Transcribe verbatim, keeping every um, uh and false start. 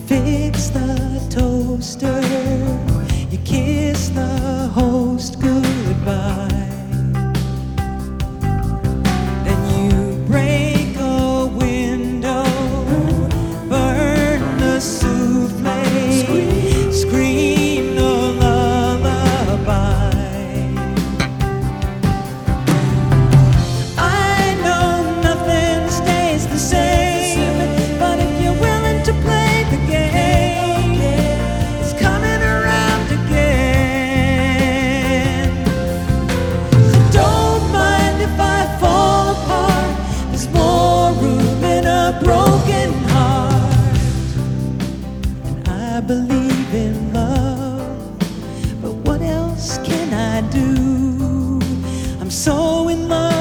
fix the toaster, you kiss the host goodbye. Then you break a window, burn the souffle, scream the lullaby. I know nothing stays the same, but if you're willing to play the game, it's coming around again. So don't mind if I fall apart, there's more room in a broken heart. And I believe in love, but what else can I do? I'm so in love